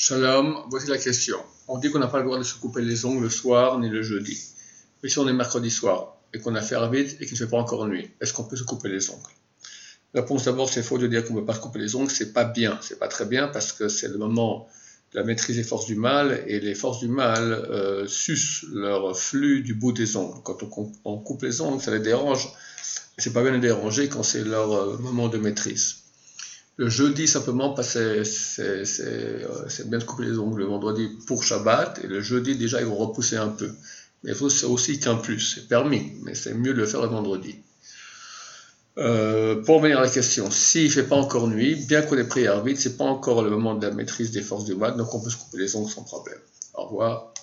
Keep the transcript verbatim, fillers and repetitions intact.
Shalom, voici la question. On dit qu'on n'a pas le droit de se couper les ongles le soir ni le jeudi. Mais si on est mercredi soir et qu'on a fait vite et qu'il ne fait pas encore nuit, est-ce qu'on peut se couper les ongles? La réponse d'abord, c'est faux de dire qu'on ne peut pas se couper les ongles, c'est pas bien, c'est pas très bien parce que c'est le moment de la maîtrise des forces du mal et les forces du mal euh, sucent leur flux du bout des ongles. Quand on, on coupe les ongles, ça les dérange. C'est pas bien de les déranger quand c'est leur euh, moment de maîtrise. Le jeudi, simplement, parce que c'est, c'est, euh, c'est bien de couper les ongles le vendredi pour Shabbat, et le jeudi, déjà, ils vont repousser un peu. Mais c'est aussi qu'un plus, c'est permis, mais c'est mieux de le faire le vendredi. Euh, pour revenir à la question, s'il ne fait pas encore nuit, bien qu'on ait pris vite, ce n'est pas encore le moment de la maîtrise des forces du mal, donc on peut se couper les ongles sans problème. Au revoir.